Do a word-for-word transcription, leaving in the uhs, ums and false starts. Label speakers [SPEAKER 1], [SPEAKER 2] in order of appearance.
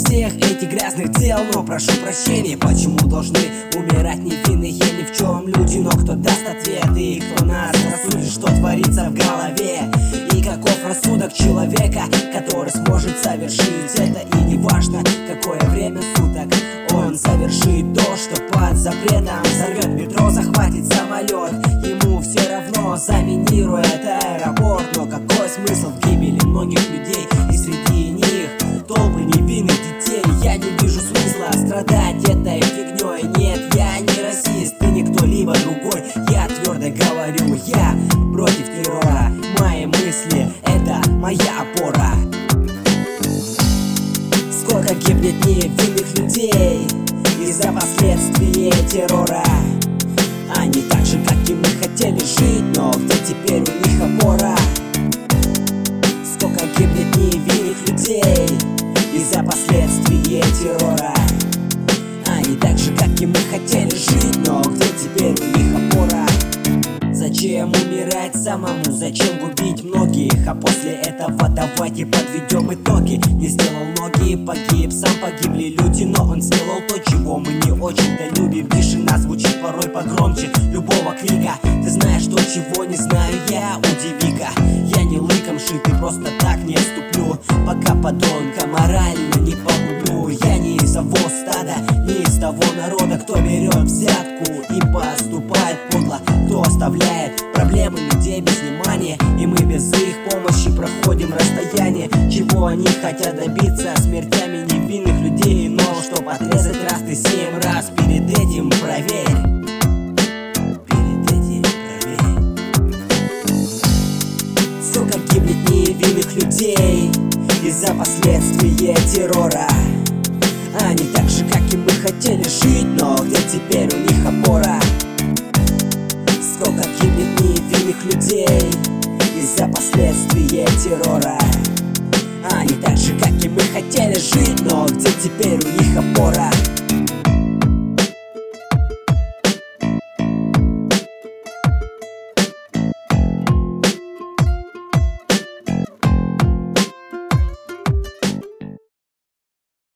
[SPEAKER 1] всех этих грязных дел, но прошу прощения, почему должны умирать невинные ни в чем люди? Но кто даст ответ и кто нас рассудит, что творится в голове? И каков рассудок человека, который сможет совершить это? И не важно, какое время суток он совершит то, что под запретом взорвет метро, захватит самолет. Ему все равно заминирует аэропорт. Но какой смысл в гибели многих людей? И среди них толпы невинных детей. Я не вижу смысла страдать этой фигней. Нет, я не расист и не кто-либо другой. Я твердо говорю, я против террора. Мои мысли — это моя опора. Сколько гибнет невинных людей из-за последствий террора. Они так же, как и мы, хотели жить, но где теперь у них опора? Сколько гибнет невинных людей из-за последствий террора. Они так же, как и мы, хотели жить, но где теперь у них опора? Зачем умирать самому, зачем губить многих? А после этого давайте подведем итоги. Не сделал ноги, погиб, сам погибли люди, но он сделал то, чего мы не очень-то любим. Тишина звучит порой погромче любого крика. Ты знаешь то, чего не знаю я, удиви-ка. Я не лыком шитый, просто так не ступлю, пока подонка морально не погублю. Я не из того стада, не из того народа, кто берет взятку и поступает подло, кто оставляет проблемы людей без внимания. И мы без их помощи проходим расстояние. Чего они хотят добиться смертями невинных людей? Но чтоб отрезать раз ты семь раз, перед этим проверь. Перед этим проверь. Сколько гибнет невинных людей из-за последствий террора. Они так же, как и мы, хотели жить, но где теперь у них опора? Сколько гибнет невинных людей из-за последствий террора. Они так же, как и мы, хотели жить, но где теперь у них опора?